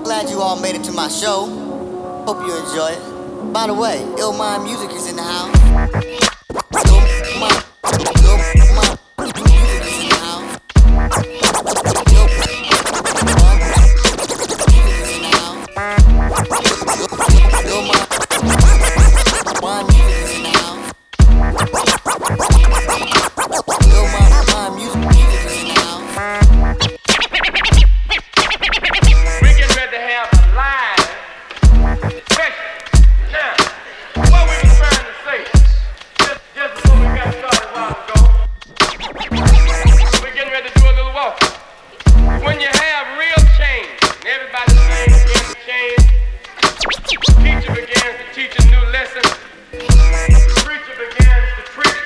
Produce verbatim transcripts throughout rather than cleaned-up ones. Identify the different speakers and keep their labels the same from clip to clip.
Speaker 1: Glad you all made it to my show. Hope you enjoy it. By the way, Ill Mind Music is in the house. Ill Mind, Ill Mind Music is in the house. Ill Mind Music is in the house. Ill Mind Music is in the house. Ill Mind Music is in the house.
Speaker 2: We're getting ready to have a live session. Now, what we were trying to say, just, just before we got started a while ago, we're getting ready to do a little walk. When you have real change, and everybody's saying begins to change, teacher begins to teach a new lesson, preacher begins to preach,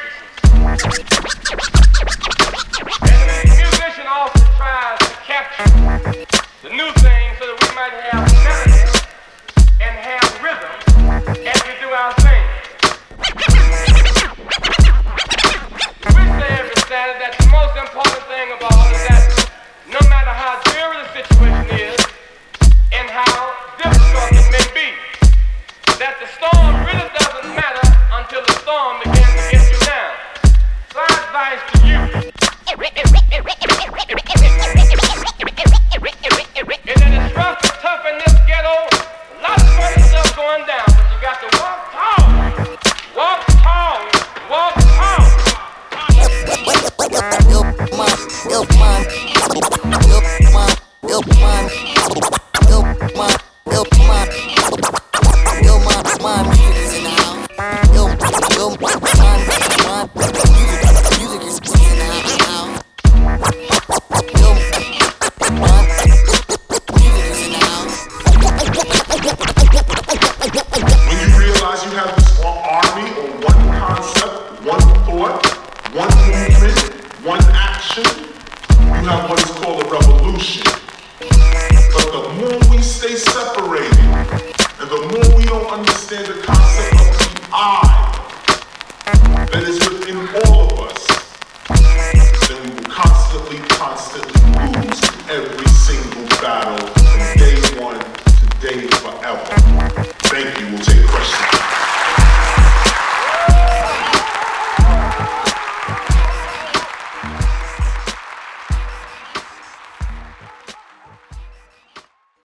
Speaker 2: and the musician also tries to capture the new thing so that we might have melody and have rhythm as we do our thing. We say every Saturday that the most important thing of all is that no matter how dreary the situation is and how difficult it may be, that the storm really doesn't matter until the storm begins to get you down. So I advise to you, is that it's rough and tough in this ghetto, a lot of funny stuff going down, but you got to walk tall, walk tall, walk tall.
Speaker 1: Ill Mind, Ill Mind, Ill Mind, Ill Mind, Ill Mind, Ill Mind, Ill Mind, Mind Music is in the house. Ill, Ill Mind, Mind Music, music is in the house. Ill Mind Music is in the house.
Speaker 3: When you realize you have this army or one concept, one thought, one movement, one action, you have what is called a revolution. But the more we stay separated, and the more we don't understand the concept of the I that is within all of us, then we will constantly, constantly lose every single battle from day one to day forever.